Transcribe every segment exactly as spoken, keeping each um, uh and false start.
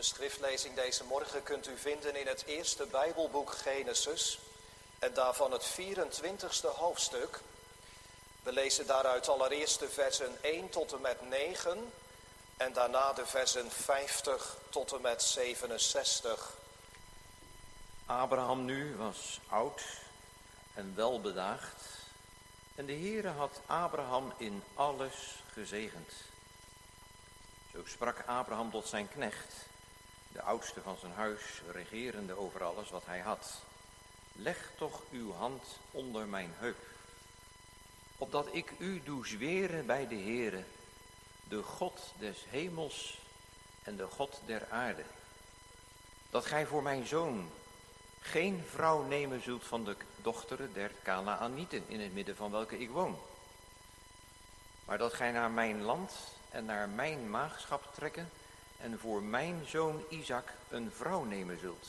schriftlezing deze morgen kunt u vinden in het eerste Bijbelboek Genesis en daarvan het vierentwintigste hoofdstuk. We lezen daaruit allereerst de versen één tot en met negen en daarna de versen vijftig tot en met zevenenzestig. Abraham nu was oud en welbedaagd en de Heere had Abraham in alles gezegend. Zo sprak Abraham tot zijn knecht, de oudste van zijn huis, regerende over alles wat hij had. Leg toch uw hand onder mijn heup, opdat ik u doe zweren bij de Heere, de God des hemels en de God der aarde, dat gij voor mijn zoon geen vrouw nemen zult van de dochteren der Kanaanieten, in het midden van welke ik woon, maar dat gij naar mijn land en naar mijn maagschap trekken en voor mijn zoon Isaac een vrouw nemen zult.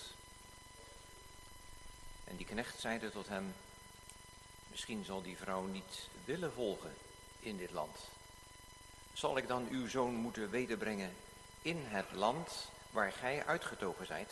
En die knecht zeide tot hem, misschien zal die vrouw niet willen volgen in dit land. Zal ik dan uw zoon moeten wederbrengen in het land waar gij uitgetogen zijt?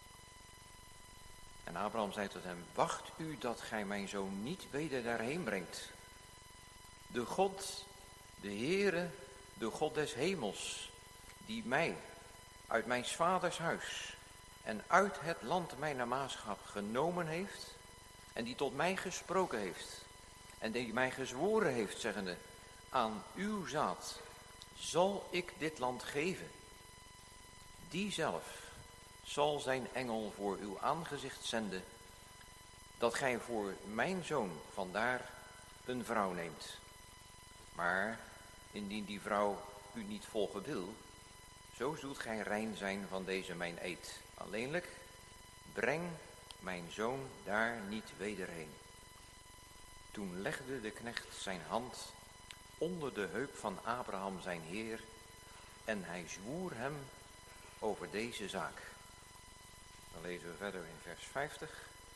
En Abraham zei tot hem, wacht u dat gij mijn zoon niet weder daarheen brengt. De God, de Heere, de God des hemels, die mij uit mijn vaders huis en uit het land mijner maagschap genomen heeft en die tot mij gesproken heeft en die mij gezworen heeft, zeggende, aan uw zaad zal ik dit land geven. Die zelf zal zijn engel voor uw aangezicht zenden, dat gij voor mijn zoon vandaar een vrouw neemt. Maar indien die vrouw u niet volgen wil, zo zult gij rein zijn van deze mijn eed. Alleenlijk, breng mijn zoon daar niet wederheen. Toen legde de knecht zijn hand onder de heup van Abraham zijn heer en hij zwoer hem over deze zaak. Dan lezen we verder in vers vijftig.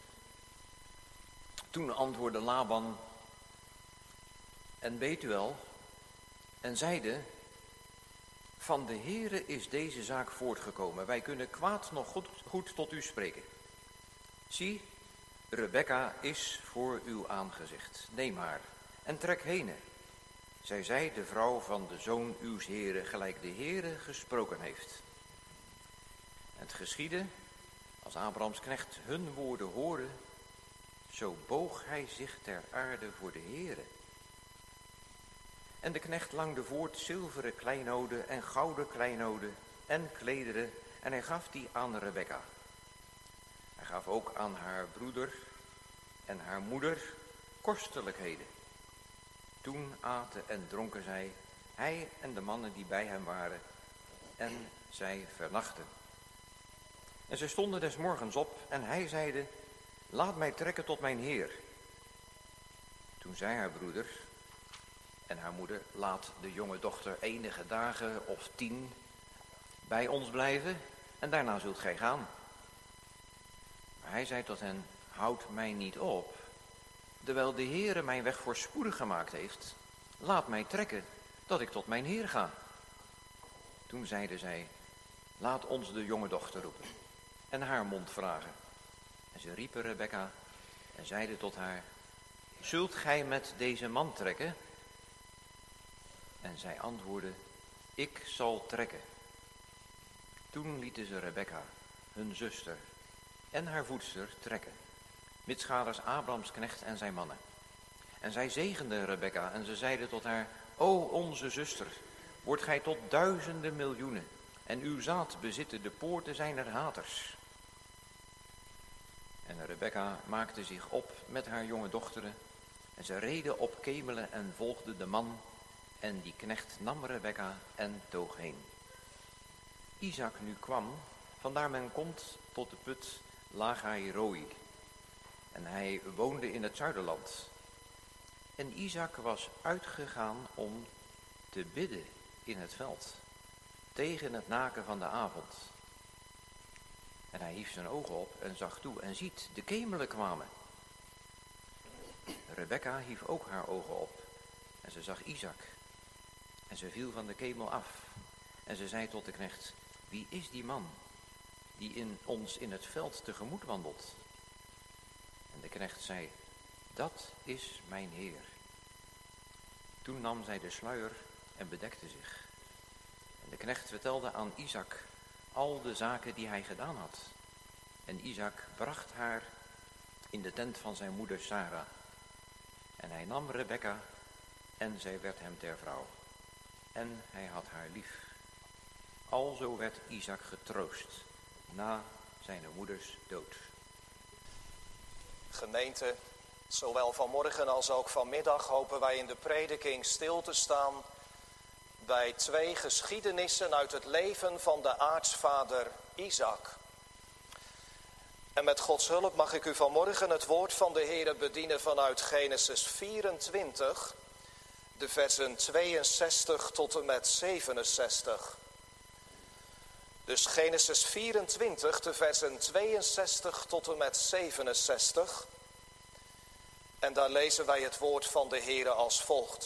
Toen antwoordde Laban en Betuel en zeide, van de Heere is deze zaak voortgekomen. Wij kunnen kwaad nog goed, goed tot u spreken. Zie, Rebekka is voor uw aangezicht. Neem haar en trek heen. Zij zij de vrouw van de zoon uws Heere, gelijk de Heere gesproken heeft. En het geschiedde, als Abrahams knecht hun woorden hoorde, zo boog hij zich ter aarde voor de Heere. En de knecht langde voort zilveren kleinoden en gouden kleinoden en klederen en hij gaf die aan Rebekka. Hij gaf ook aan haar broeder en haar moeder kostelijkheden. Toen aten en dronken zij, hij en de mannen die bij hem waren, en zij vernachten. En zij stonden des morgens op en hij zeide, laat mij trekken tot mijn heer. Toen zei haar broeder en haar moeder, laat de jonge dochter enige dagen of tien bij ons blijven en daarna zult gij gaan. Maar hij zei tot hen, houd mij niet op, terwijl de Heere mijn weg voorspoedig gemaakt heeft, laat mij trekken, dat ik tot mijn heer ga. Toen zeiden zij, laat ons de jonge dochter roepen en haar mond vragen. En ze riepen Rebekka en zeiden tot haar, zult gij met deze man trekken? En zij antwoordde, ik zal trekken. Toen lieten ze Rebekka, hun zuster, en haar voedster trekken, mitsgaders Abrahams knecht en zijn mannen. En zij zegenden Rebekka en ze zeiden tot haar, o onze zuster, wordt gij tot duizenden miljoenen, en uw zaad bezitten de poorten zijner haters. En Rebekka maakte zich op met haar jonge dochteren, en ze reden op kemelen en volgden de man, en die knecht nam Rebekka en toog heen. Isaac nu kwam, vandaar men komt tot de put Lagai-Roi. En hij woonde in het zuiderland. En Isaac was uitgegaan om te bidden in het veld, tegen het naken van de avond. En hij hief zijn ogen op en zag toe en ziet, de kemelen kwamen. Rebekka hief ook haar ogen op en ze zag Isaac. En ze viel van de kemel af en ze zei tot de knecht, wie is die man die in ons in het veld tegemoet wandelt. En de knecht zei, dat is mijn Heer. Toen nam zij de sluier en bedekte zich. En de knecht vertelde aan Isaac al de zaken die hij gedaan had. En Isaac bracht haar in de tent van zijn moeder Sara. En hij nam Rebekka en zij werd hem ter vrouw. En hij had haar lief. Alzo werd Isaac getroost na zijn moeders dood. Gemeente, zowel vanmorgen als ook vanmiddag hopen wij in de prediking stil te staan bij twee geschiedenissen uit het leven van de aartsvader Isaac. En met Gods hulp mag ik u vanmorgen het woord van de Heere bedienen vanuit Genesis vierentwintig, de versen tweeënzestig tot en met zevenenzestig. Dus Genesis vierentwintig, de versen tweeënzestig tot en met zevenenzestig. En daar lezen wij het woord van de Heere als volgt.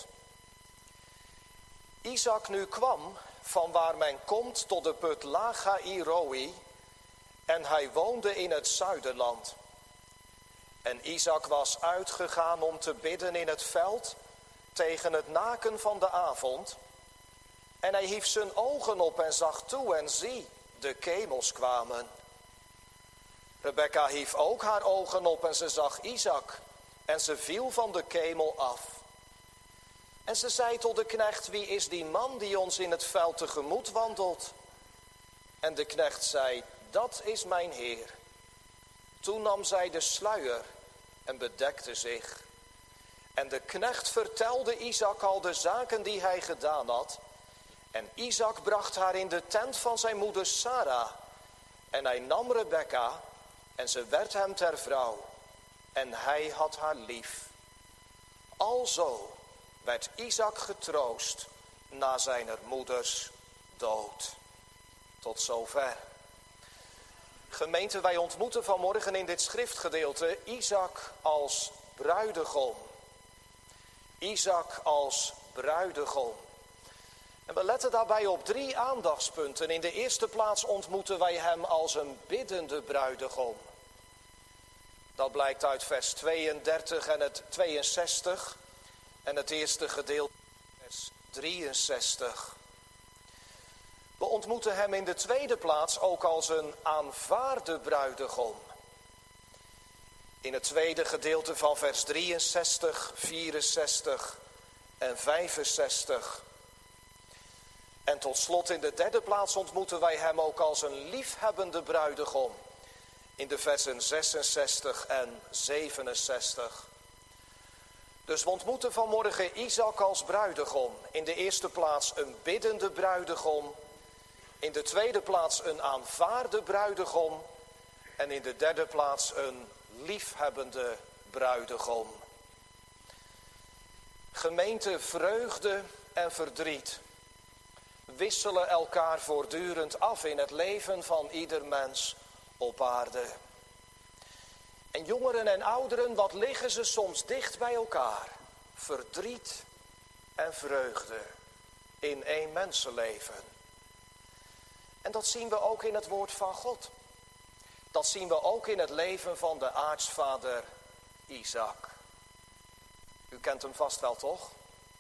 Isaac nu kwam van waar men komt tot de put Laga-i-roi en hij woonde in het zuiderland. En Isaac was uitgegaan om te bidden in het veld tegen het naken van de avond. En hij hief zijn ogen op en zag toe en zie, de kemels kwamen. Rebekka hief ook haar ogen op en ze zag Isaac en ze viel van de kemel af. En ze zei tot de knecht, wie is die man die ons in het veld tegemoet wandelt? En de knecht zei, dat is mijn Heer. Toen nam zij de sluier en bedekte zich. En de knecht vertelde Isaac al de zaken die hij gedaan had. En Isaac bracht haar in de tent van zijn moeder Sara. En hij nam Rebekka en ze werd hem ter vrouw. En hij had haar lief. Alzo werd Isaac getroost na zijn moeders dood. Tot zover. Gemeente, wij ontmoeten vanmorgen in dit schriftgedeelte Isaac als bruidegom. Isaac als bruidegom. En we letten daarbij op drie aandachtspunten. In de eerste plaats ontmoeten wij hem als een biddende bruidegom. Dat blijkt uit vers tweeëndertig en het tweeënzestig en het eerste gedeelte vers drieënzestig. We ontmoeten hem in de tweede plaats ook als een aanvaarde bruidegom. In het tweede gedeelte van vers drieënzestig, vierenzestig en vijfenzestig. En tot slot in de derde plaats ontmoeten wij hem ook als een liefhebbende bruidegom. In de versen zesenzestig en zevenenzestig. Dus we ontmoeten vanmorgen Isaac als bruidegom. In de eerste plaats een biddende bruidegom. In de tweede plaats een aanvaarde bruidegom. En in de derde plaats een liefhebbende bruidegom. Gemeente, vreugde en verdriet wisselen elkaar voortdurend af in het leven van ieder mens op aarde. En jongeren en ouderen, wat liggen ze soms dicht bij elkaar? Verdriet en vreugde in één mensenleven. En dat zien we ook in het woord van God. Dat zien we ook in het leven van de aartsvader Isaac. U kent hem vast wel, toch?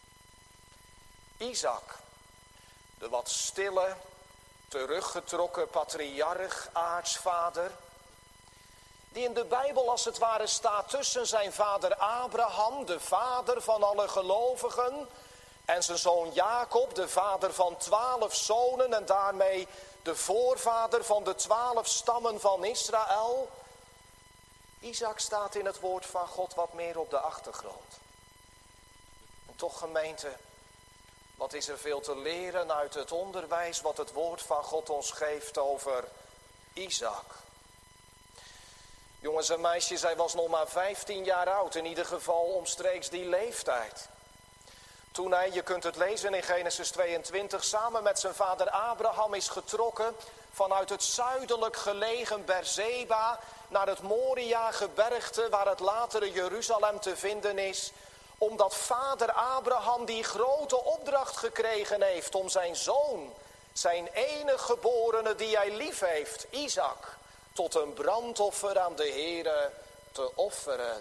Isaac, de wat stille, teruggetrokken patriarch, aartsvader, die in de Bijbel als het ware staat tussen zijn vader Abraham, de vader van alle gelovigen, en zijn zoon Jacob, de vader van twaalf zonen en daarmee de voorvader van de twaalf stammen van Israël. Isaac staat in het woord van God wat meer op de achtergrond. En toch, gemeente, wat is er veel te leren uit het onderwijs wat het woord van God ons geeft over Isaac. Jongens en meisjes, hij was nog maar vijftien jaar oud, in ieder geval omstreeks die leeftijd. Toen hij, je kunt het lezen in Genesis tweeëntwintig, samen met zijn vader Abraham is getrokken vanuit het zuidelijk gelegen Beerseba naar het Moria-gebergte waar het latere Jeruzalem te vinden is. Omdat vader Abraham die grote opdracht gekregen heeft om zijn zoon, zijn enige geborene die hij lief heeft, Isaac, tot een brandoffer aan de Heere te offeren.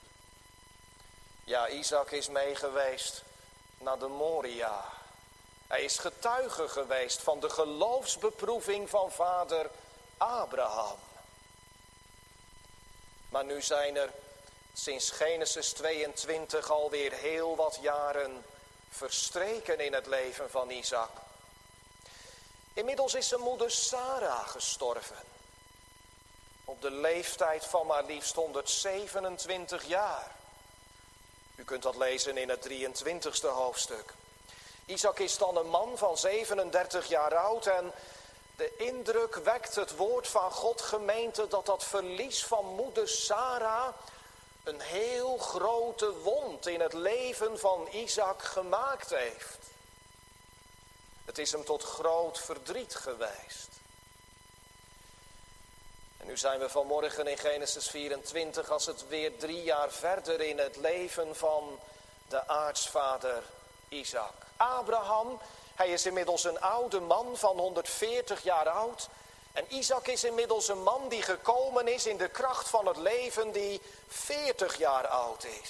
Ja, Isaac is mee geweest naar de Moria. Hij is getuige geweest van de geloofsbeproeving van vader Abraham. Maar nu zijn er sinds Genesis tweeëntwintig alweer heel wat jaren verstreken in het leven van Isaac. Inmiddels is zijn moeder Sarah gestorven. Op de leeftijd van maar liefst honderdzevenentwintig jaar. U kunt dat lezen in het drieëntwintigste hoofdstuk. Isaac is dan een man van zevenendertig jaar oud en de indruk wekt het woord van God, gemeente, dat dat verlies van moeder Sarah een heel grote wond in het leven van Isaac gemaakt heeft. Het is hem tot groot verdriet geweest. En nu zijn we vanmorgen in Genesis vierentwintig, als het weer drie jaar verder in het leven van de aartsvader Isaac. Abraham, hij is inmiddels een oude man van honderdveertig jaar oud. En Isaac is inmiddels een man die gekomen is in de kracht van het leven, die veertig jaar oud is.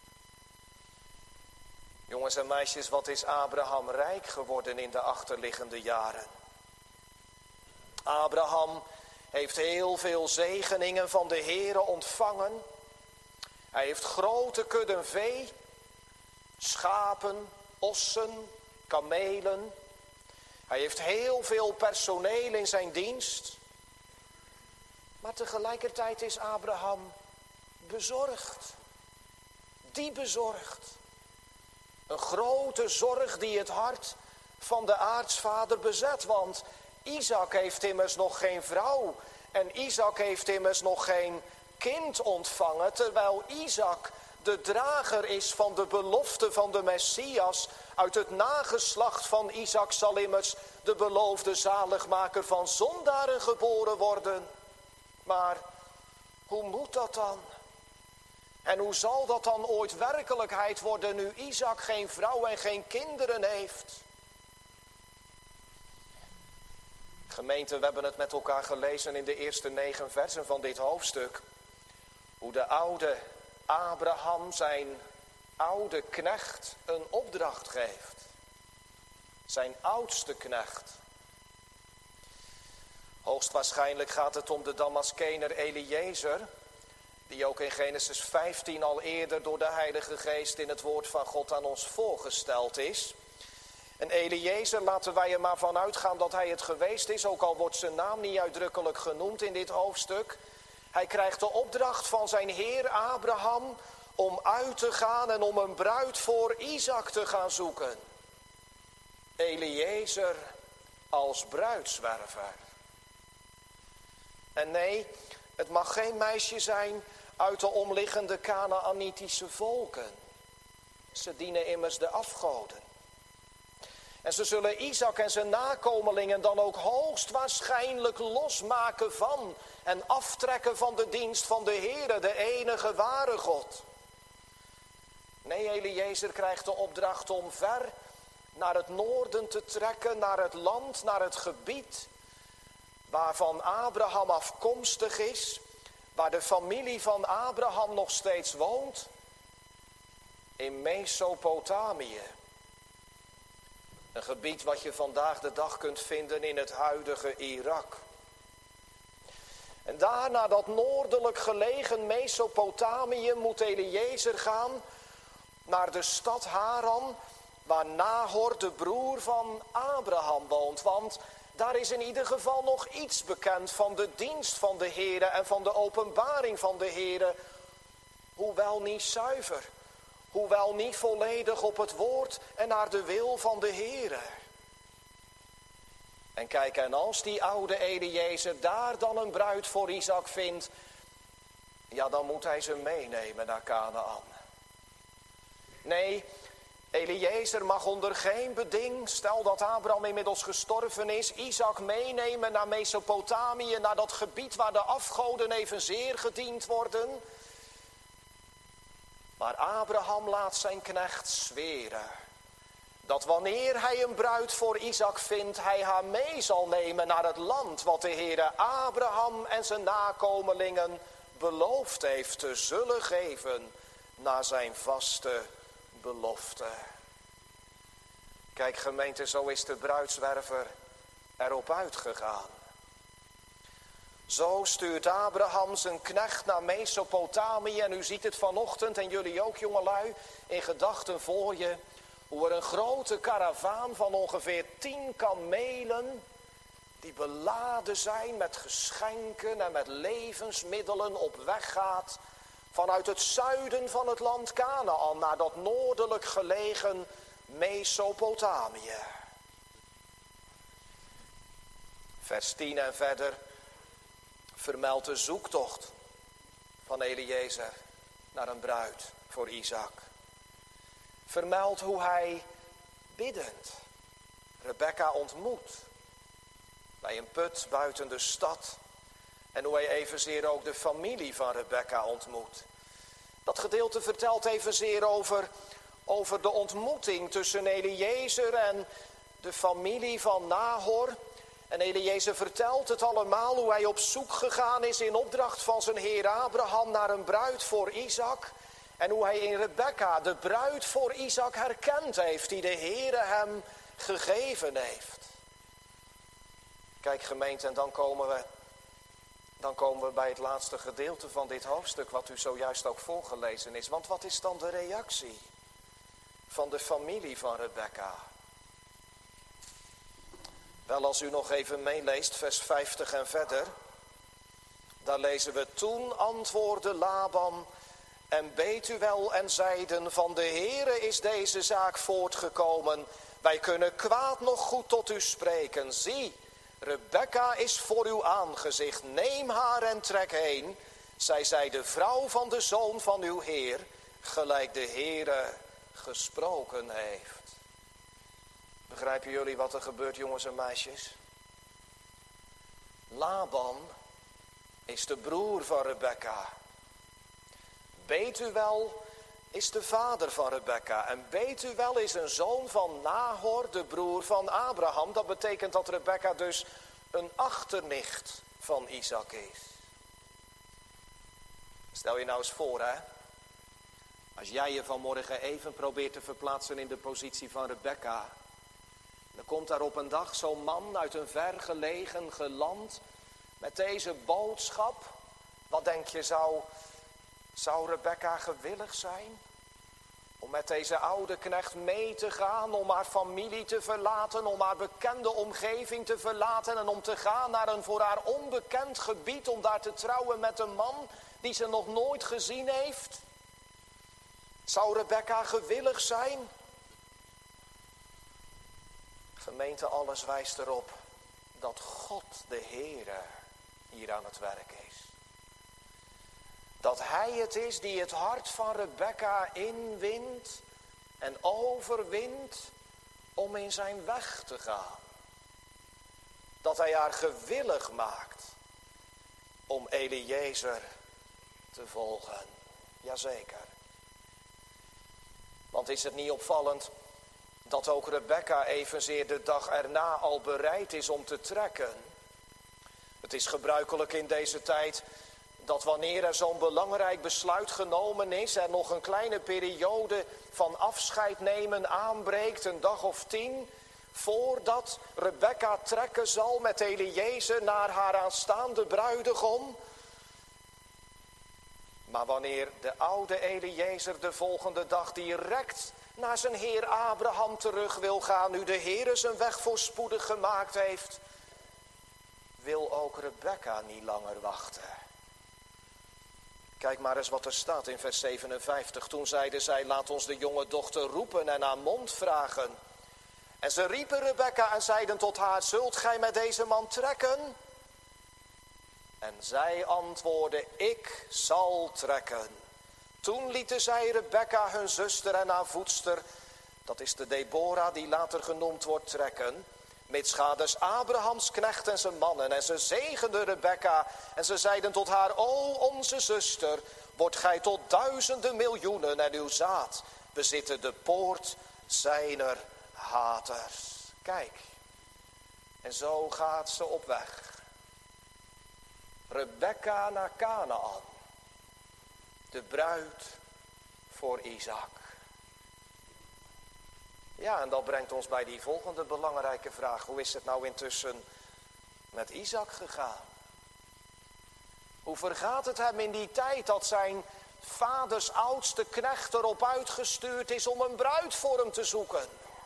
Jongens en meisjes, wat is Abraham rijk geworden in de achterliggende jaren? Abraham heeft heel veel zegeningen van de Heere ontvangen. Hij heeft grote kudden vee, schapen, ossen, kamelen. Hij heeft heel veel personeel in zijn dienst. Maar tegelijkertijd is Abraham bezorgd. Die bezorgd. Een grote zorg die het hart van de aartsvader bezet. Want Isaac heeft immers nog geen vrouw. En Isaac heeft immers nog geen kind ontvangen. Terwijl Isaac de drager is van de belofte van de Messias. Uit het nageslacht van Isaac zal immers de beloofde zaligmaker van zondaren geboren worden. Maar hoe moet dat dan? En hoe zal dat dan ooit werkelijkheid worden nu Isaac geen vrouw en geen kinderen heeft? Gemeente, we hebben het met elkaar gelezen in de eerste negen versen van dit hoofdstuk. Hoe de oude Abraham zijn oude knecht een opdracht geeft. Zijn oudste knecht. Hoogstwaarschijnlijk gaat het om de Damaskener Eliezer, die ook in Genesis vijftien al eerder door de Heilige Geest in het woord van God aan ons voorgesteld is. En Eliezer, laten wij er maar van uitgaan dat hij het geweest is, ook al wordt zijn naam niet uitdrukkelijk genoemd in dit hoofdstuk. Hij krijgt de opdracht van zijn heer Abraham om uit te gaan en om een bruid voor Isaac te gaan zoeken. Eliezer als bruidswerver. En nee, het mag geen meisje zijn uit de omliggende Kanaanitische volken. Ze dienen immers de afgoden. En ze zullen Isaac en zijn nakomelingen dan ook hoogstwaarschijnlijk losmaken van en aftrekken van de dienst van de Heere, de enige ware God. Nee, Eliezer krijgt de opdracht om ver naar het noorden te trekken, naar het land, naar het gebied waarvan Abraham afkomstig is, waar de familie van Abraham nog steeds woont, in Mesopotamië. Een gebied wat je vandaag de dag kunt vinden in het huidige Irak. En daar naar dat noordelijk gelegen Mesopotamië moet Eliezer gaan naar de stad Haran, waar Nahor, de broer van Abraham, woont. Want daar is in ieder geval nog iets bekend van de dienst van de Heere en van de openbaring van de Heere. Hoewel niet zuiver, hoewel niet volledig op het woord en naar de wil van de Heere. En kijk, en als die oude Eliezer daar dan een bruid voor Isaac vindt, ja, dan moet hij ze meenemen naar Kanaan. Nee, Eliezer mag onder geen beding, stel dat Abraham inmiddels gestorven is, Isaac meenemen naar Mesopotamië, naar dat gebied waar de afgoden evenzeer gediend worden. Maar Abraham laat zijn knecht zweren dat wanneer hij een bruid voor Isaac vindt, hij haar mee zal nemen naar het land wat de Heere Abraham en zijn nakomelingen beloofd heeft te zullen geven naar zijn vaste belofte. Kijk gemeente, zo is de bruidswerver erop uitgegaan. Zo stuurt Abraham zijn knecht naar Mesopotamië. En u ziet het vanochtend, en jullie ook jongelui, in gedachten voor je. Hoe er een grote karavaan van ongeveer tien kamelen, die beladen zijn met geschenken en met levensmiddelen, op weg gaat vanuit het zuiden van het land Kanaan naar dat noordelijk gelegen Mesopotamië. Vers tien en verder vermeldt de zoektocht van Eliezer naar een bruid voor Isaac. Vermeldt hoe hij biddend Rebekka ontmoet bij een put buiten de stad. En hoe hij evenzeer ook de familie van Rebekka ontmoet. Dat gedeelte vertelt evenzeer over, over de ontmoeting tussen Eliezer en de familie van Nahor. En Eliezer vertelt het allemaal hoe hij op zoek gegaan is in opdracht van zijn heer Abraham naar een bruid voor Isaac. En hoe hij in Rebekka de bruid voor Isaac herkend heeft die de Heere hem gegeven heeft. Kijk gemeente, en dan komen we, dan komen we bij het laatste gedeelte van dit hoofdstuk wat u zojuist ook voorgelezen is. Want wat is dan de reactie van de familie van Rebekka? Wel, als u nog even meeleest, vers vijftig en verder. Daar lezen we: toen antwoordde Laban en Betuel en zeiden: van de Heere is deze zaak voortgekomen. Wij kunnen kwaad nog goed tot u spreken. Zie, Rebekka is voor uw aangezicht. Neem haar en trek heen. Zij zij de vrouw van de zoon van uw Heer, gelijk de Heere gesproken heeft. Begrijpen jullie wat er gebeurt, jongens en meisjes? Laban is de broer van Rebekka. Betuel is de vader van Rebekka. En Betuel is een zoon van Nahor, de broer van Abraham. Dat betekent dat Rebekka dus een achternicht van Isaac is. Stel je nou eens voor, hè. Als jij je vanmorgen even probeert te verplaatsen in de positie van Rebekka. Dan komt daar op een dag zo'n man uit een vergelegen geland met deze boodschap. Wat denk je, zou, zou Rebekka gewillig zijn om met deze oude knecht mee te gaan, om haar familie te verlaten, om haar bekende omgeving te verlaten en om te gaan naar een voor haar onbekend gebied, om daar te trouwen met een man die ze nog nooit gezien heeft? Zou Rebekka gewillig zijn? Gemeente, alles wijst erop dat God de Heere hier aan het werk is. Dat hij het is die het hart van Rebekka inwint en overwint om in zijn weg te gaan. Dat hij haar gewillig maakt om Eliezer te volgen. Jazeker. Want is het niet opvallend dat ook Rebekka evenzeer de dag erna al bereid is om te trekken? Het is gebruikelijk in deze tijd dat wanneer er zo'n belangrijk besluit genomen is, er nog een kleine periode van afscheid nemen aanbreekt, een dag of tien, voordat Rebekka trekken zal met Eliezer naar haar aanstaande bruidegom. Maar wanneer de oude Eliezer de volgende dag direct naar zijn heer Abraham terug wil gaan, nu de Heere zijn weg voorspoedig gemaakt heeft, wil ook Rebekka niet langer wachten. Kijk maar eens wat er staat in vers zevenenvijftig. Toen zeiden zij: laat ons de jonge dochter roepen en haar mond vragen. En ze riepen Rebekka en zeiden tot haar: zult gij met deze man trekken? En zij antwoordde: ik zal trekken. Toen lieten zij Rebekka, hun zuster en haar voedster, dat is de Deborah die later genoemd wordt, trekken, mitsgaders Abrahams knecht en zijn mannen. En ze zegenden Rebekka en ze zeiden tot haar: o onze zuster, wordt gij tot duizenden miljoenen en uw zaad bezitten de poort zijner haters. Kijk, en zo gaat ze op weg. Rebekka naar Kanaan, de bruid voor Isaac. Ja, en dat brengt ons bij die volgende belangrijke vraag. Hoe is het nou intussen met Isaac gegaan? Hoe vergaat het hem in die tijd dat zijn vaders oudste knecht erop uitgestuurd is om een bruid voor hem te zoeken?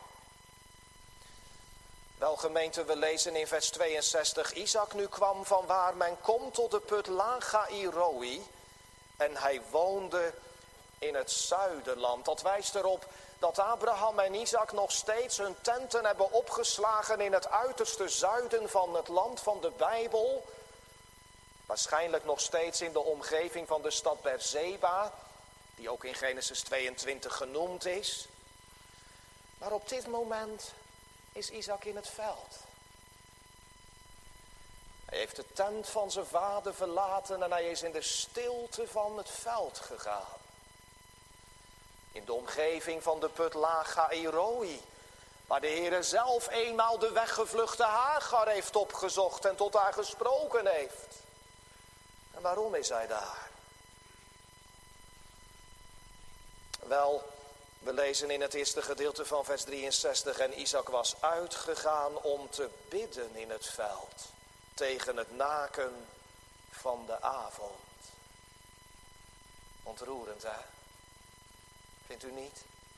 Wel gemeente, we lezen in vers tweeënzestig. Isaac nu kwam van waar men komt tot de put Laga-i-roi. En hij woonde in het zuiderland. Dat wijst erop dat Abraham en Isaac nog steeds hun tenten hebben opgeslagen in het uiterste zuiden van het land van de Bijbel. Waarschijnlijk nog steeds in de omgeving van de stad Beerseba, die ook in Genesis tweeëntwintig genoemd is. Maar op dit moment is Isaac in het veld. Hij heeft de tent van zijn vader verlaten en hij is in de stilte van het veld gegaan. In de omgeving van de put Laga-i-roi, waar de Heere zelf eenmaal de weggevluchte Hagar heeft opgezocht en tot haar gesproken heeft. En waarom is hij daar? Wel, we lezen in het eerste gedeelte van vers drieënzestig. En Isaac was uitgegaan om te bidden in het veld, tegen het naken van de avond. Ontroerend, hè? Vindt u niet?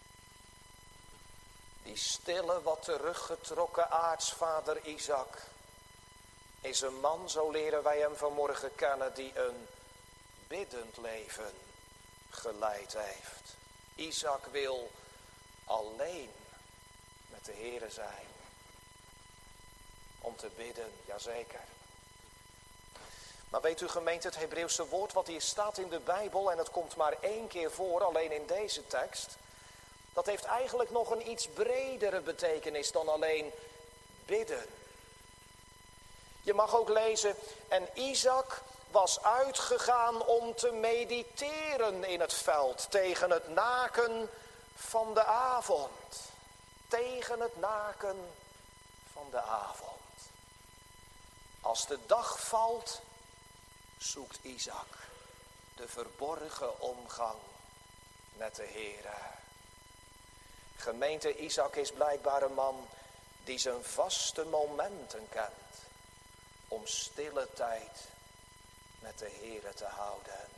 Die stille, wat teruggetrokken aartsvader Isaac is een man, zo leren wij hem vanmorgen kennen, die een biddend leven geleid heeft. Isaac wil alleen met de Heere zijn. Om te bidden, jazeker. Maar weet u gemeente, het Hebreeuwse woord wat hier staat in de Bijbel, en het komt maar één keer voor, alleen in deze tekst, dat heeft eigenlijk nog een iets bredere betekenis dan alleen bidden. Je mag ook lezen, en Isaac was uitgegaan om te mediteren in het veld tegen het naken van de avond. Tegen het naken van de avond. Als de dag valt, zoekt Isaac de verborgen omgang met de Heere. Gemeente, Isaac is blijkbaar een man die zijn vaste momenten kent om stille tijd met de Heere te houden.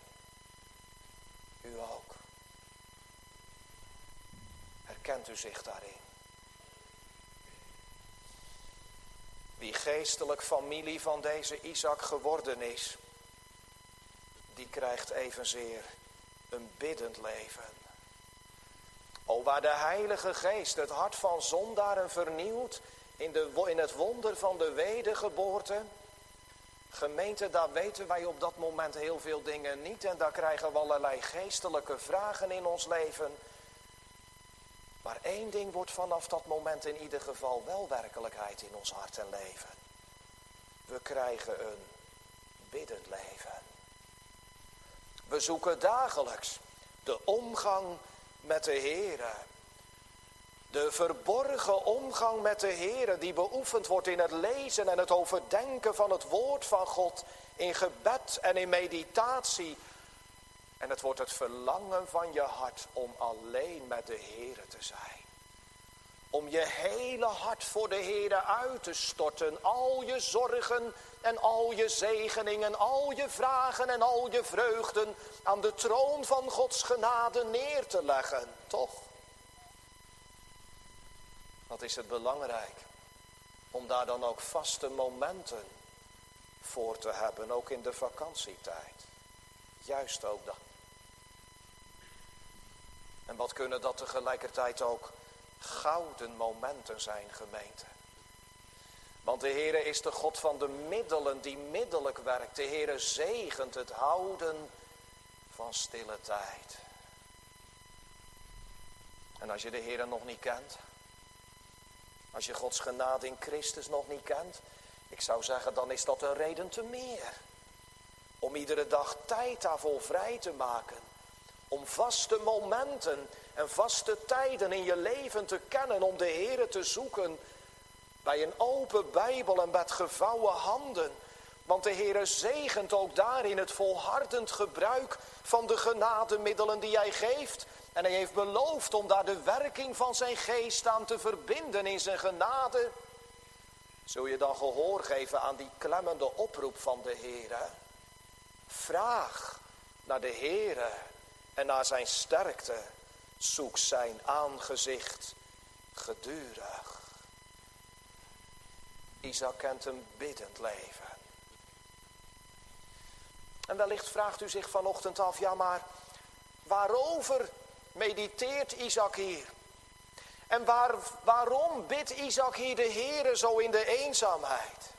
U ook. Herkent u zich daarin? Wie geestelijk familie van deze Isaac geworden is, die krijgt evenzeer een biddend leven. O, waar de Heilige Geest het hart van zondaren vernieuwt in, de, in het wonder van de wedergeboorte. Gemeente, daar weten wij op dat moment heel veel dingen niet. En daar krijgen we allerlei geestelijke vragen in ons leven. Maar één ding wordt vanaf dat moment in ieder geval wel werkelijkheid in ons hart en leven. We krijgen een biddend leven. We zoeken dagelijks de omgang met de Heere. De verborgen omgang met de Heere die beoefend wordt in het lezen en het overdenken van het woord van God. In gebed en in meditatie. En het wordt het verlangen van je hart om alleen met de Heere te zijn. Om je hele hart voor de Heere uit te storten. Al je zorgen en al je zegeningen, al je vragen en al je vreugden aan de troon van Gods genade neer te leggen. Toch? Wat is het belangrijk om daar dan ook vaste momenten voor te hebben, ook in de vakantietijd. Juist ook dat. En wat kunnen dat tegelijkertijd ook gouden momenten zijn, gemeente. Want de Heere is de God van de middelen die middelijk werkt. De Heere zegent het houden van stille tijd. En als je de Heere nog niet kent, als je Gods genade in Christus nog niet kent, ik zou zeggen, dan is dat een reden te meer. Om iedere dag tijd daarvoor vrij te maken. Om vaste momenten en vaste tijden in je leven te kennen, om de Heere te zoeken bij een open Bijbel en met gevouwen handen. Want de Heere zegent ook daarin het volhardend gebruik van de genademiddelen die hij geeft. En hij heeft beloofd om daar de werking van zijn geest aan te verbinden in zijn genade. Zul je dan gehoor geven aan die klemmende oproep van de Heere? Vraag naar de Heere en naar zijn sterkte. Zoek zijn aangezicht gedurig. Isaac kent een biddend leven. En wellicht vraagt u zich vanochtend af, ja maar waarover mediteert Isaac hier? En waar, waarom bidt Isaac hier de Heere zo in de eenzaamheid?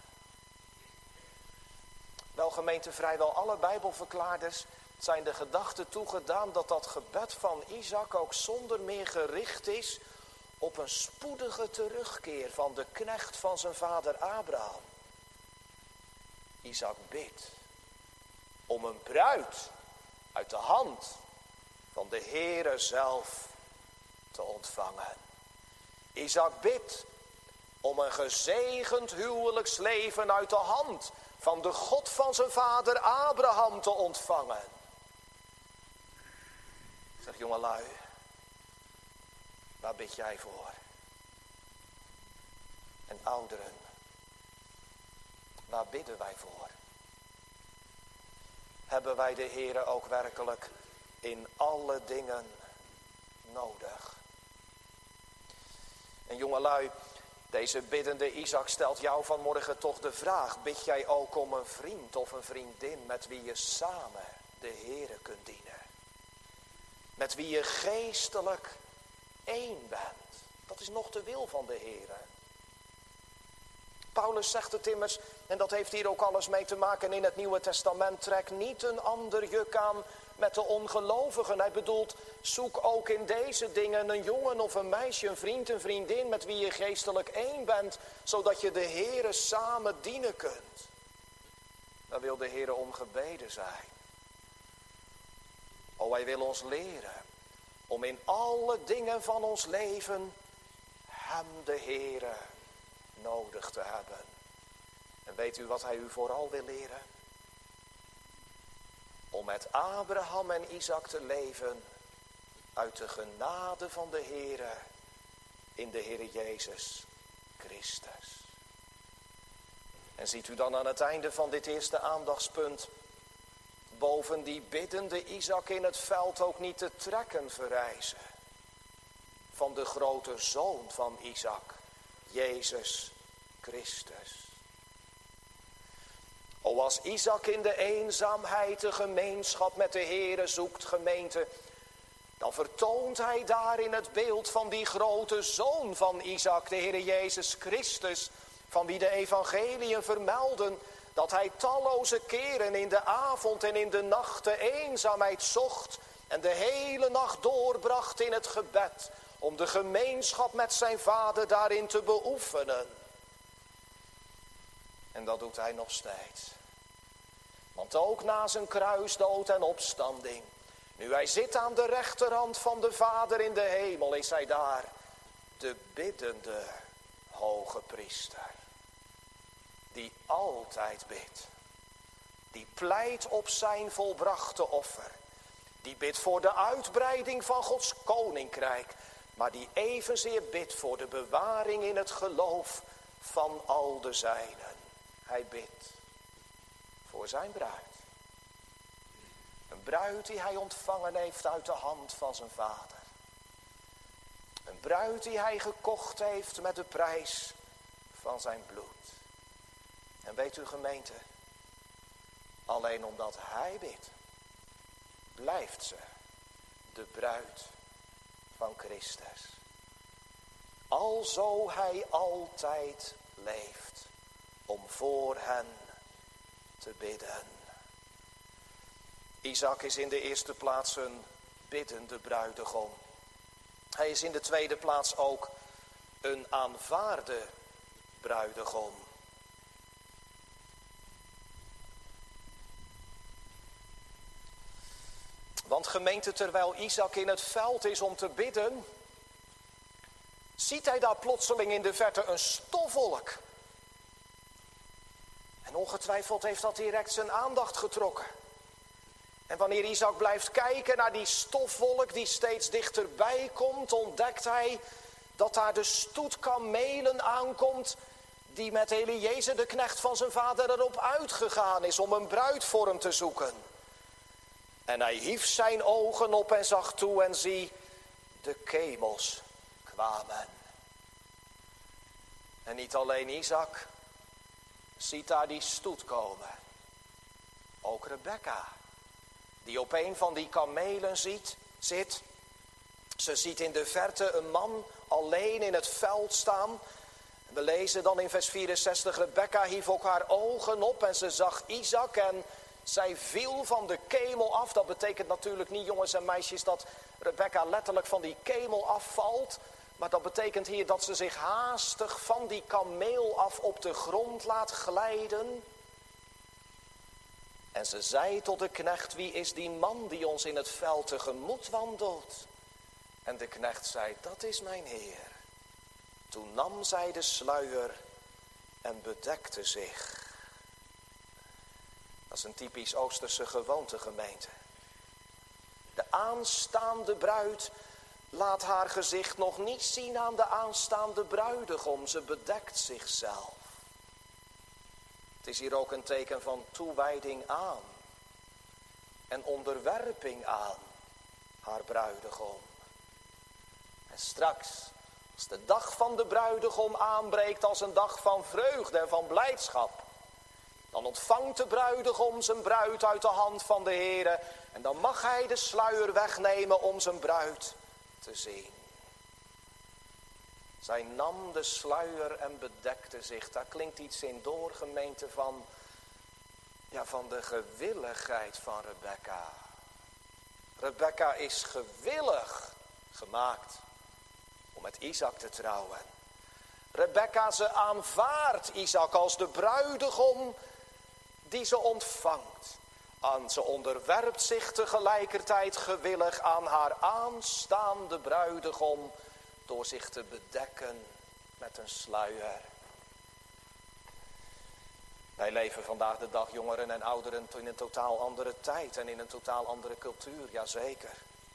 Wel gemeente, vrijwel alle Bijbelverklaarders zijn de gedachte toegedaan dat dat gebed van Isaac ook zonder meer gericht is op een spoedige terugkeer van de knecht van zijn vader Abraham. Isaac bidt om een bruid uit de hand van de Heere zelf te ontvangen. Isaac bidt om een gezegend huwelijksleven uit de hand van de God van zijn vader Abraham te ontvangen. Zeg jongelui, waar bid jij voor? En ouderen, waar bidden wij voor? Hebben wij de Heere ook werkelijk in alle dingen nodig? En jongelui, deze biddende Isaac stelt jou vanmorgen toch de vraag: bid jij ook om een vriend of een vriendin met wie je samen de Heere kunt dienen? Met wie je geestelijk één bent. Dat is nog de wil van de Heere. Paulus zegt het immers, en dat heeft hier ook alles mee te maken in het Nieuwe Testament: trek niet een ander juk aan met de ongelovigen. Hij bedoelt, zoek ook in deze dingen een jongen of een meisje, een vriend, een vriendin met wie je geestelijk één bent, zodat je de Heere samen dienen kunt. Daar wil de Heere om gebeden zijn. O, hij wil ons leren om in alle dingen van ons leven hem, de Heere, nodig te hebben. En weet u wat hij u vooral wil leren? Om met Abraham en Isaac te leven uit de genade van de Heere in de Heere Jezus Christus. En ziet u dan aan het einde van dit eerste aandachtspunt boven die biddende Isaac in het veld ook niet de trekken verrijzen van de grote zoon van Isaac, Jezus Christus. O, als Isaac in de eenzaamheid de gemeenschap met de Heere zoekt, gemeente, dan vertoont hij daarin het beeld van die grote zoon van Isaac, de Heere Jezus Christus, van wie de evangeliën vermelden dat hij talloze keren in de avond en in de nacht de eenzaamheid zocht en de hele nacht doorbracht in het gebed om de gemeenschap met zijn vader daarin te beoefenen. En dat doet hij nog steeds. Want ook na zijn kruisdood en opstanding, nu hij zit aan de rechterhand van de Vader in de hemel, is hij daar de biddende hoge priester. Die altijd bidt. Die pleit op zijn volbrachte offer. Die bidt voor de uitbreiding van Gods koninkrijk. Maar die evenzeer bidt voor de bewaring in het geloof van al de zijnen. Hij bidt voor zijn bruid. Een bruid die hij ontvangen heeft uit de hand van zijn vader. Een bruid die hij gekocht heeft met de prijs van zijn bloed. En weet u, gemeente, alleen omdat hij bidt, blijft ze de bruid van Christus. Alzo hij altijd leeft om voor hen te bidden. Isaac is in de eerste plaats een biddende bruidegom. Hij is in de tweede plaats ook een aanvaarde bruidegom. Want Want gemeente, terwijl Isaac in het veld is om te bidden, ziet hij daar plotseling in de verte een stofwolk. En ongetwijfeld heeft dat direct zijn aandacht getrokken. En wanneer Isaac blijft kijken naar die stofwolk die steeds dichterbij komt, ontdekt hij dat daar de stoet kamelen aankomt die met Eliezer, de knecht van zijn vader, erop uitgegaan is om een bruid voor hem te zoeken. En hij hief zijn ogen op en zag toe en zie, de kemels kwamen. En niet alleen Isaac ziet daar die stoet komen. Ook Rebekka, die op een van die kamelen ziet, zit. Ze ziet in de verte een man alleen in het veld staan. We lezen dan in vers vierenzestig, Rebekka hief ook haar ogen op en ze zag Isaac en zij viel van de kemel af. Dat betekent natuurlijk niet, jongens en meisjes, dat Rebekka letterlijk van die kemel afvalt. Maar dat betekent hier dat ze zich haastig van die kameel af op de grond laat glijden. En ze zei tot de knecht, wie is die man die ons in het veld tegemoet wandelt? En de knecht zei, dat is mijn Heer. Toen nam zij de sluier en bedekte zich. Dat is een typisch Oosterse gewoonte, gemeente. De aanstaande bruid laat haar gezicht nog niet zien aan de aanstaande bruidegom. Ze bedekt zichzelf. Het is hier ook een teken van toewijding aan en onderwerping aan haar bruidegom. En straks, als de dag van de bruidegom aanbreekt als een dag van vreugde en van blijdschap, dan ontvangt de bruidegom zijn bruid uit de hand van de Heere en dan mag hij de sluier wegnemen om zijn bruid te zien. Zij nam de sluier en bedekte zich. Daar klinkt iets in door, gemeente, van, ja, van de gewilligheid van Rebekka. Rebekka is gewillig gemaakt om met Isaac te trouwen. Rebekka, ze aanvaardt Isaac als de bruidegom die ze ontvangt. En ze onderwerpt zich tegelijkertijd gewillig aan haar aanstaande bruidegom door zich te bedekken met een sluier. Wij leven vandaag de dag, jongeren en ouderen, in een totaal andere tijd en in een totaal andere cultuur, jazeker.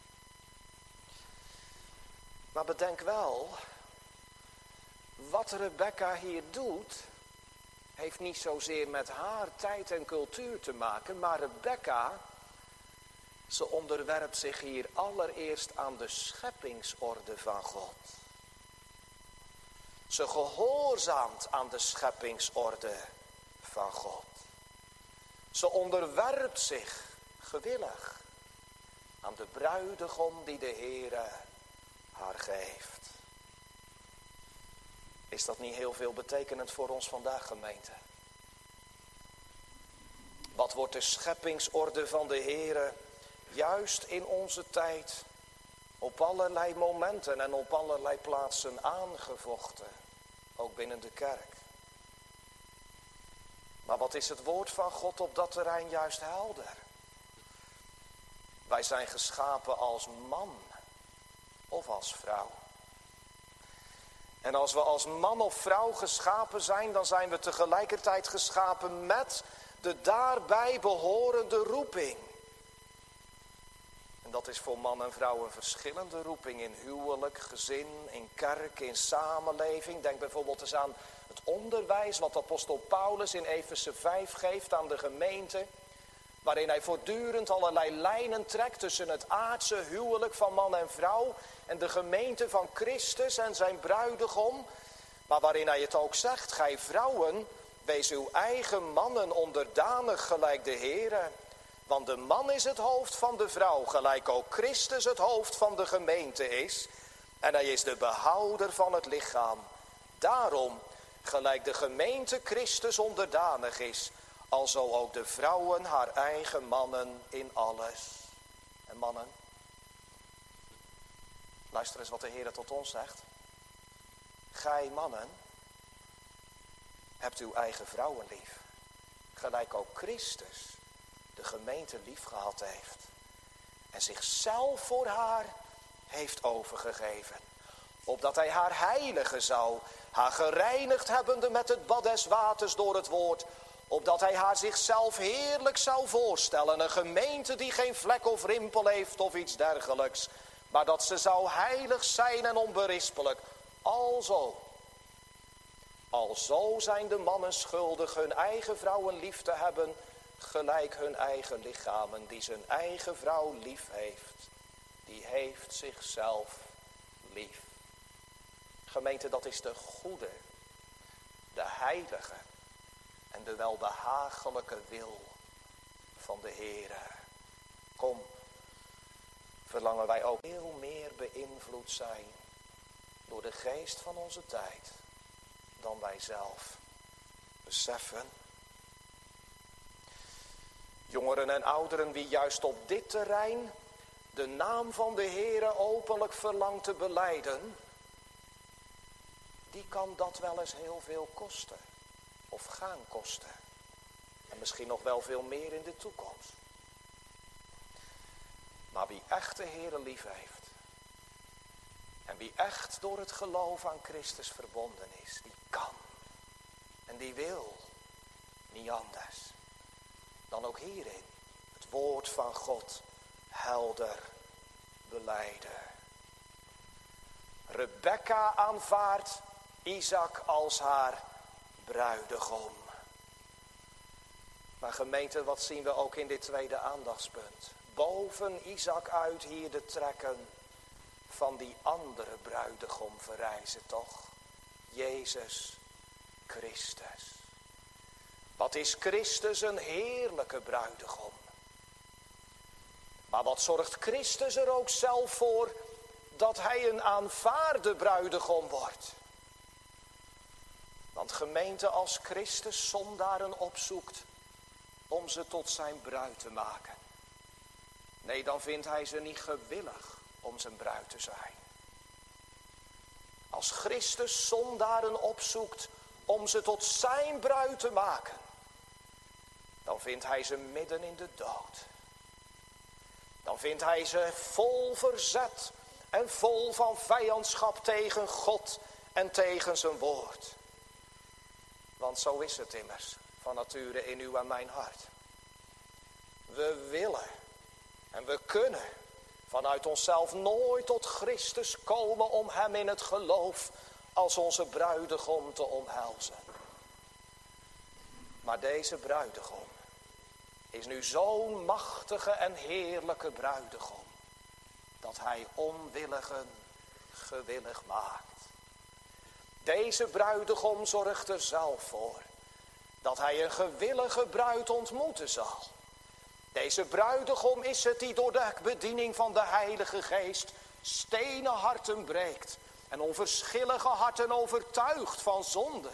Maar bedenk wel, wat Rebekka hier doet, heeft niet zozeer met haar tijd en cultuur te maken, maar Rebekka, ze onderwerpt zich hier allereerst aan de scheppingsorde van God. Ze gehoorzaamt aan de scheppingsorde van God. Ze onderwerpt zich gewillig aan de bruidegom die de Heere haar geeft. Is dat niet heel veel betekenend voor ons vandaag, gemeente? Wat wordt de scheppingsorde van de Heere juist in onze tijd op allerlei momenten en op allerlei plaatsen aangevochten, ook binnen de kerk. Maar wat is het woord van God op dat terrein juist helder? Wij zijn geschapen als man of als vrouw. En als we als man of vrouw geschapen zijn, dan zijn we tegelijkertijd geschapen met de daarbij behorende roeping. En dat is voor man en vrouw een verschillende roeping in huwelijk, gezin, in kerk, in samenleving. Denk bijvoorbeeld eens aan het onderwijs wat apostel Paulus in Efeze vijf geeft aan de gemeente. Waarin hij voortdurend allerlei lijnen trekt tussen het aardse huwelijk van man en vrouw en de gemeente van Christus en zijn bruidegom. Maar waarin hij het ook zegt, gij vrouwen, wees uw eigen mannen onderdanig gelijk de Heere. Want de man is het hoofd van de vrouw, gelijk ook Christus het hoofd van de gemeente is. En hij is de behouder van het lichaam. Daarom, gelijk de gemeente Christus onderdanig is, alzo ook de vrouwen haar eigen mannen in alles. En mannen, luister eens wat de Heer tot ons zegt. Gij mannen, hebt uw eigen vrouwen lief, gelijk ook Christus de gemeente lief gehad heeft en zichzelf voor haar heeft overgegeven. Opdat hij haar heiligen zou, haar gereinigd hebbende met het bad des waters door het woord. Opdat hij haar zichzelf heerlijk zou voorstellen. Een gemeente die geen vlek of rimpel heeft of iets dergelijks. Maar dat ze zou heilig zijn en onberispelijk. Alzo. Alzo zijn de mannen schuldig hun eigen vrouwen lief te hebben. Gelijk hun eigen lichamen. Die zijn eigen vrouw lief heeft. Die heeft zichzelf lief. Gemeente, dat is de goede, de heilige en de welbehagelijke wil van de Heere. Kom, verlangen wij ook heel meer beïnvloed zijn door de geest van onze tijd dan wij zelf beseffen. Jongeren en ouderen, wie juist op dit terrein de naam van de Heere openlijk verlangt te belijden, die kan dat wel eens heel veel kosten. Of gaan kosten. En misschien nog wel veel meer in de toekomst. Maar wie echt de Heere lief heeft. En wie echt door het geloof aan Christus verbonden is. Die kan. En die wil. Niet anders. Dan ook hierin. Het woord van God. Helder belijden. Rebekka aanvaardt Isaac als haar bruidegom. Maar gemeente, wat zien we ook in dit tweede aandachtspunt? Boven Isaac uit hier de trekken van die andere bruidegom verrijzen toch? Jezus Christus. Wat is Christus een heerlijke bruidegom. Maar wat zorgt Christus er ook zelf voor dat hij een aanvaarde bruidegom wordt? Want gemeente, als Christus zondaren opzoekt om ze tot zijn bruid te maken. Nee, dan vindt hij ze niet gewillig om zijn bruid te zijn. Als Christus zondaren opzoekt om ze tot zijn bruid te maken. Dan vindt hij ze midden in de dood. Dan vindt hij ze vol verzet en vol van vijandschap tegen God en tegen zijn woord. Want zo is het immers, van nature in uw en mijn hart. We willen en we kunnen vanuit onszelf nooit tot Christus komen om hem in het geloof als onze bruidegom te omhelzen. Maar deze bruidegom is nu zo'n machtige en heerlijke bruidegom, dat hij onwilligen gewillig maakt. Deze bruidegom zorgt er zelf voor dat hij een gewillige bruid ontmoeten zal. Deze bruidegom is het die door de bediening van de Heilige Geest stenen harten breekt en onverschillige harten overtuigt van zonde.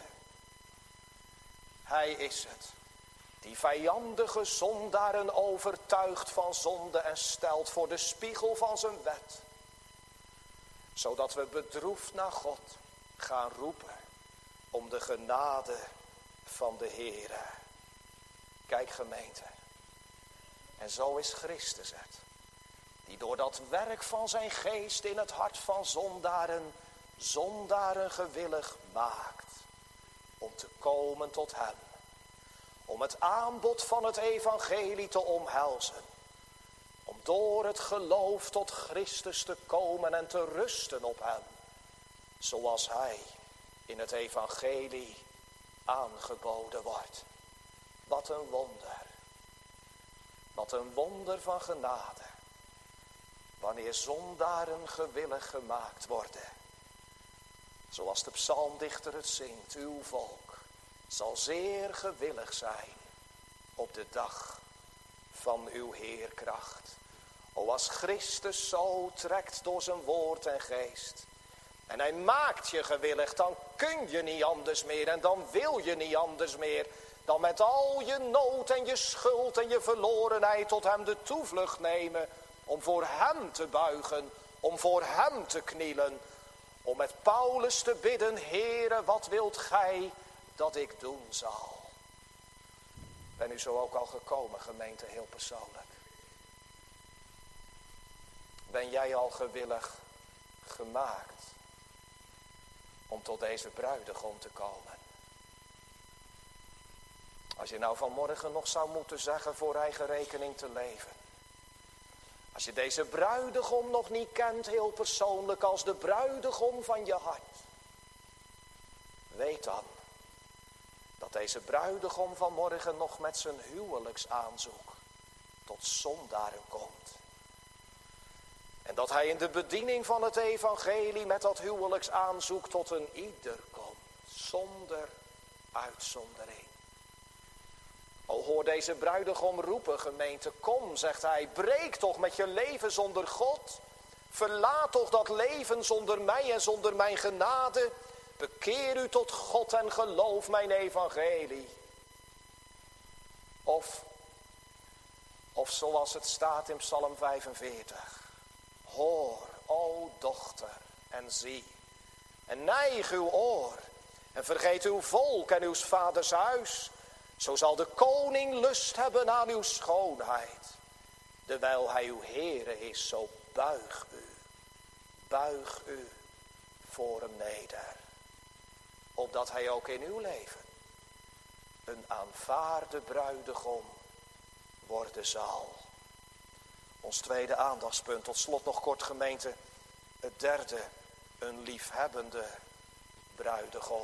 Hij is het die vijandige zondaren overtuigt van zonde en stelt voor de spiegel van zijn wet. Zodat we bedroefd naar God gaan roepen om de genade van de Heere. Kijk gemeente, en zo is Christus het, die door dat werk van zijn geest in het hart van zondaren, zondaren gewillig maakt, om te komen tot hem. Om het aanbod van het evangelie te omhelzen. Om door het geloof tot Christus te komen en te rusten op hem. Zoals hij in het evangelie aangeboden wordt. Wat een wonder. Wat een wonder van genade. Wanneer zondaren gewillig gemaakt worden. Zoals de psalmdichter het zingt, uw volk zal zeer gewillig zijn op de dag van uw heerkracht. O, als Christus zo trekt door zijn woord en geest. En hij maakt je gewillig, dan kun je niet anders meer en dan wil je niet anders meer. Dan met al je nood en je schuld en je verlorenheid tot hem de toevlucht nemen. Om voor hem te buigen, om voor hem te knielen. Om met Paulus te bidden, Heere, wat wilt gij dat ik doen zal? Ben u zo ook al gekomen, gemeente, heel persoonlijk? Ben jij al gewillig gemaakt om tot deze bruidegom te komen? Als je nou vanmorgen nog zou moeten zeggen voor eigen rekening te leven. Als je deze bruidegom nog niet kent, heel persoonlijk als de bruidegom van je hart. Weet dan dat deze bruidegom vanmorgen nog met zijn huwelijksaanzoek tot zondaren komt. En dat hij in de bediening van het evangelie met dat huwelijksaanzoek tot een ieder komt. Zonder uitzondering. O, hoor deze bruidegom roepen, gemeente, kom, zegt hij, breek toch met je leven zonder God. Verlaat toch dat leven zonder mij en zonder mijn genade. Bekeer u tot God en geloof mijn evangelie. Of, of zoals het staat in Psalm vijfenveertig. Hoor, o dochter, en zie, en neig uw oor, en vergeet uw volk en uw vaders huis. Zo zal de koning lust hebben aan uw schoonheid. Terwijl hij uw Heere is, zo buig u, buig u voor hem neder. Opdat hij ook in uw leven een aanvaarde bruidegom worden zal. Ons tweede aandachtspunt, tot slot nog kort gemeente. Het derde, een liefhebbende bruidegom.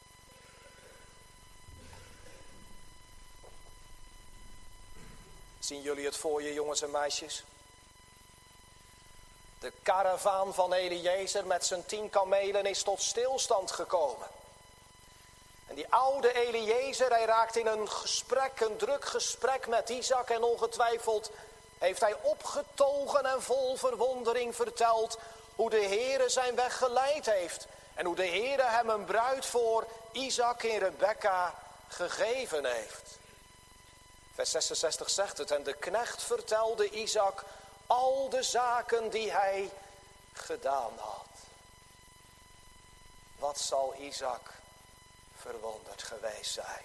Zien jullie het voor je, jongens en meisjes? De karavaan van Eliezer met zijn tien kamelen is tot stilstand gekomen. En die oude Eliezer, hij raakt in een gesprek, een druk gesprek met Isaac. En ongetwijfeld heeft hij opgetogen en vol verwondering verteld hoe de Heere zijn weg geleid heeft. En hoe de Heere hem een bruid voor Isaac en Rebekka gegeven heeft. Vers zesenzestig zegt het, en de knecht vertelde Isaac al de zaken die hij gedaan had. Wat zal Isaac verwonderd geweest zijn?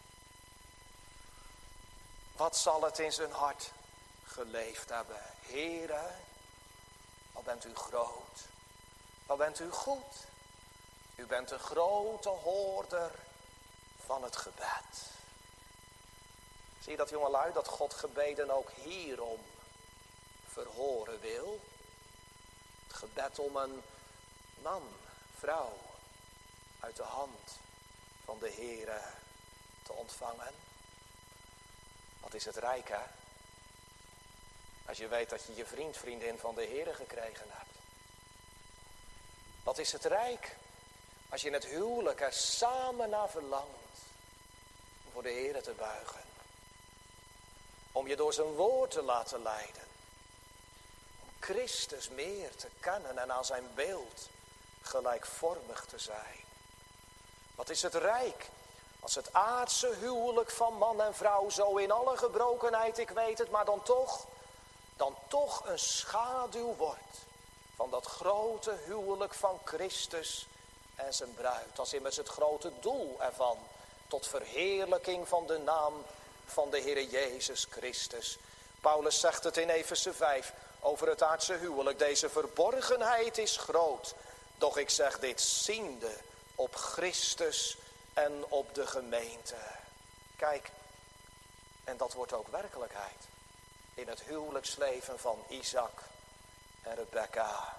Wat zal het in zijn hart geleefd hebben? Heere, wat bent u groot, wat bent u goed. U bent een grote hoorder van het gebed. Zie je dat, jongelui, dat God gebeden ook hierom verhoren wil? Het gebed om een man, vrouw, uit de hand van de Heere te ontvangen. Wat is het rijk, hè? Als je weet dat je je vriend, vriendin van de Heere gekregen hebt. Wat is het rijk als je in het huwelijk er samen naar verlangt om voor de Heere te buigen. Om je door zijn woord te laten leiden. Om Christus meer te kennen en aan zijn beeld gelijkvormig te zijn. Wat is het rijk als het aardse huwelijk van man en vrouw zo in alle gebrokenheid, ik weet het, maar dan toch, dan toch een schaduw wordt van dat grote huwelijk van Christus en zijn bruid. Dat is immers het grote doel ervan, tot verheerlijking van de naam van de Heere Jezus Christus. Paulus zegt het in Efeze vijf over het aardse huwelijk. Deze verborgenheid is groot, doch ik zeg dit ziende op Christus en op de gemeente. Kijk, en dat wordt ook werkelijkheid in het huwelijksleven van Isaac en Rebekka.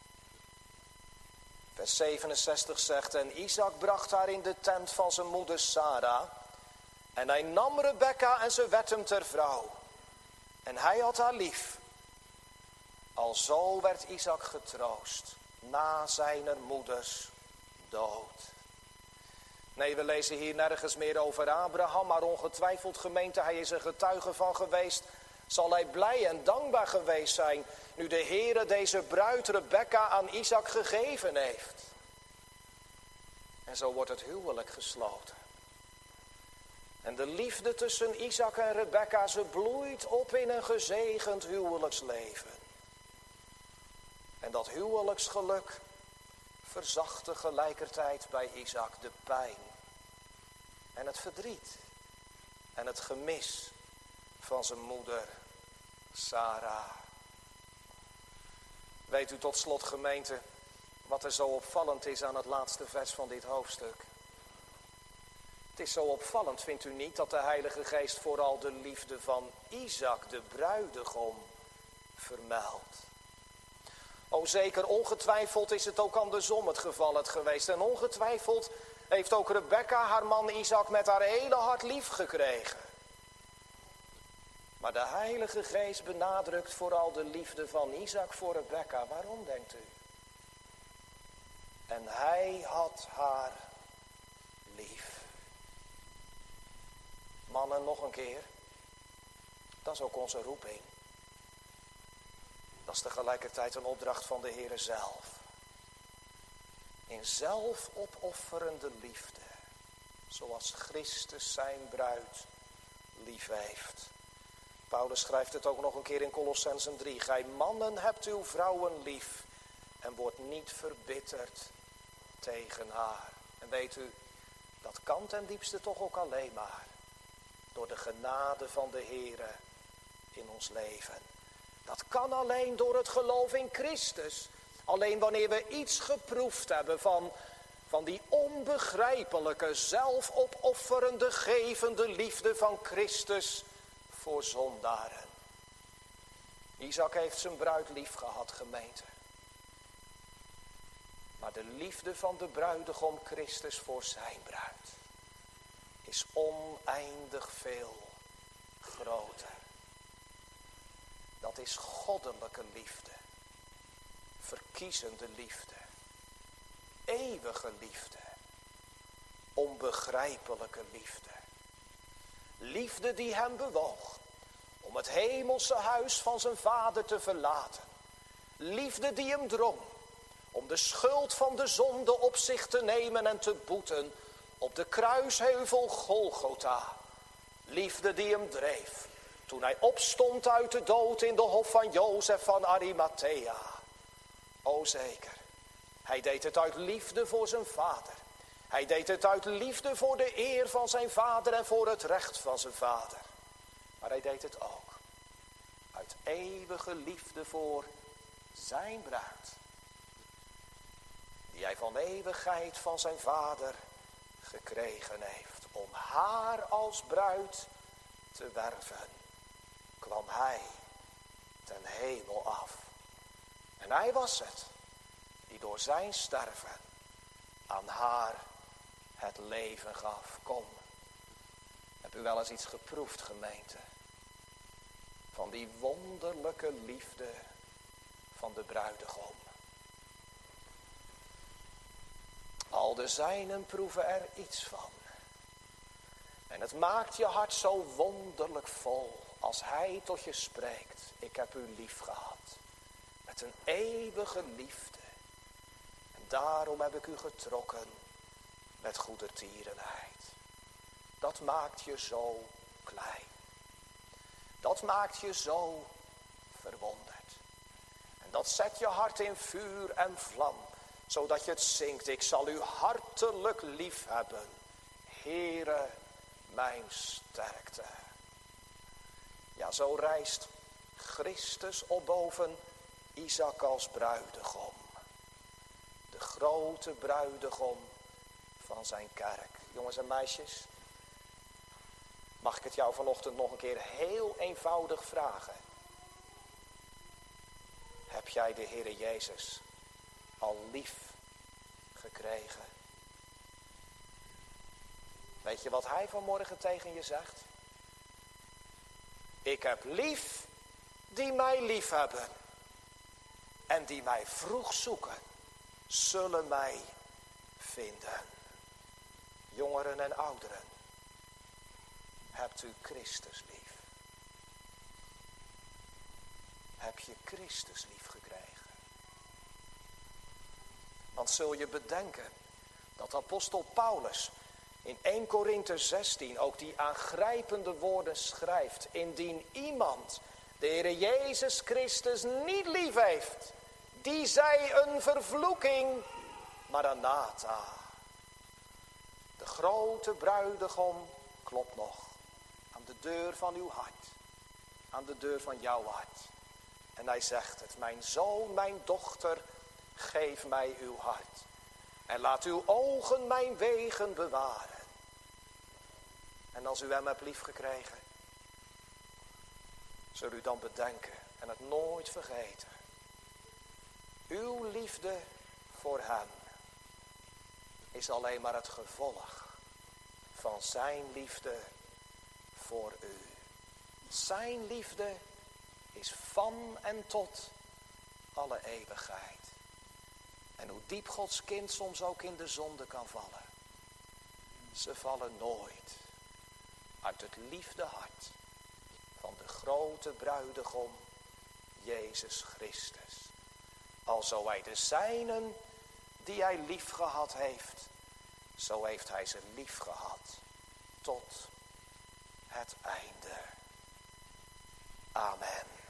Vers zevenenzestig zegt, en Isaac bracht haar in de tent van zijn moeder Sara. En hij nam Rebekka en ze werd hem ter vrouw. En hij had haar lief. Alzo werd Isaac getroost na zijner moeders dood. Nee, we lezen hier nergens meer over Abraham, maar ongetwijfeld, gemeente, hij is er getuige van geweest. Zal hij blij en dankbaar geweest zijn nu de Heere deze bruid Rebekka aan Isaac gegeven heeft. En zo wordt het huwelijk gesloten. En de liefde tussen Isaac en Rebekka, ze bloeit op in een gezegend huwelijksleven. En dat huwelijksgeluk verzacht tegelijkertijd bij Isaac de pijn en het verdriet en het gemis van zijn moeder Sara. Weet u tot slot, gemeente, wat er zo opvallend is aan het laatste vers van dit hoofdstuk? Het is zo opvallend, vindt u niet, dat de Heilige Geest vooral de liefde van Isaac, de bruidegom, vermeldt. O zeker, ongetwijfeld is het ook andersom het geval het geweest. En ongetwijfeld heeft ook Rebekka haar man Isaac met haar hele hart lief gekregen. Maar de Heilige Geest benadrukt vooral de liefde van Isaac voor Rebekka. Waarom, denkt u? En hij had haar lief. Mannen, nog een keer. Dat is ook onze roeping. Dat is tegelijkertijd een opdracht van de Heere zelf. In zelfopofferende liefde. Zoals Christus zijn bruid lief heeft. Paulus schrijft het ook nog een keer in Kolossenzen drie. Gij mannen hebt uw vrouwen lief. En wordt niet verbitterd tegen haar. En weet u, dat kan ten diepste toch ook alleen maar door de genade van de Heere in ons leven. Dat kan alleen door het geloof in Christus. Alleen wanneer we iets geproefd hebben van, van die onbegrijpelijke, zelfopofferende, gevende liefde van Christus voor zondaren. Isaac heeft zijn bruid lief gehad, gemeente. Maar de liefde van de bruidegom Christus voor zijn bruid is oneindig veel groter. Dat is goddelijke liefde, verkiezende liefde, eeuwige liefde, onbegrijpelijke liefde. Liefde die hem bewoog om het hemelse huis van zijn vader te verlaten. Liefde die hem drong om de schuld van de zonde op zich te nemen en te boeten op de kruisheuvel Golgotha. Liefde die hem dreef toen hij opstond uit de dood in de hof van Jozef van Arimathea. O zeker, hij deed het uit liefde voor zijn vader. Hij deed het uit liefde voor de eer van zijn vader en voor het recht van zijn vader. Maar hij deed het ook uit eeuwige liefde voor zijn bruid. Die hij van eeuwigheid van zijn vader gekregen heeft. Om haar als bruid te werven, kwam hij ten hemel af. En hij was het die door zijn sterven aan haar het leven gaf. Kom, heb u wel eens iets geproefd, gemeente? Van die wonderlijke liefde van de bruidegom. Al de zijnen proeven er iets van. En het maakt je hart zo wonderlijk vol als hij tot je spreekt. Ik heb u lief gehad. Met een eeuwige liefde. En daarom heb ik u getrokken met goedertierenheid. Dat maakt je zo klein. Dat maakt je zo verwonderd. En dat zet je hart in vuur en vlam. Zodat je het zingt. Ik zal u hartelijk lief hebben. Heere, mijn sterkte. Ja, zo reist Christus op boven Isaac als bruidegom. De grote bruidegom van zijn kerk. Jongens en meisjes, mag ik het jou vanochtend nog een keer heel eenvoudig vragen. Heb jij de Heere Jezus al lief gekregen? Weet je wat hij vanmorgen tegen je zegt? Ik heb lief die mij lief hebben. En die mij vroeg zoeken, zullen mij vinden. Jongeren en ouderen, hebt u Christus lief? Heb je Christus lief gekregen? Want zul je bedenken dat apostel Paulus in eerste Korinthe zestien ook die aangrijpende woorden schrijft. Indien iemand de Heere Jezus Christus niet lief heeft, die zij een vervloeking, Maranatha. De grote bruidegom klopt nog aan de deur van uw hart, aan de deur van jouw hart. En hij zegt het, mijn zoon, mijn dochter, geef mij uw hart. En laat uw ogen mijn wegen bewaren. En als u hem hebt liefgekregen, zul u dan bedenken en het nooit vergeten. Uw liefde voor hem is alleen maar het gevolg van zijn liefde voor u. Zijn liefde is van en tot alle eeuwigheid. En hoe diep Gods kind soms ook in de zonde kan vallen, ze vallen nooit uit het liefde hart van de grote bruidegom Jezus Christus. Alzo hij de zijnen die hij lief gehad heeft, zo heeft hij ze lief gehad tot het einde. Amen.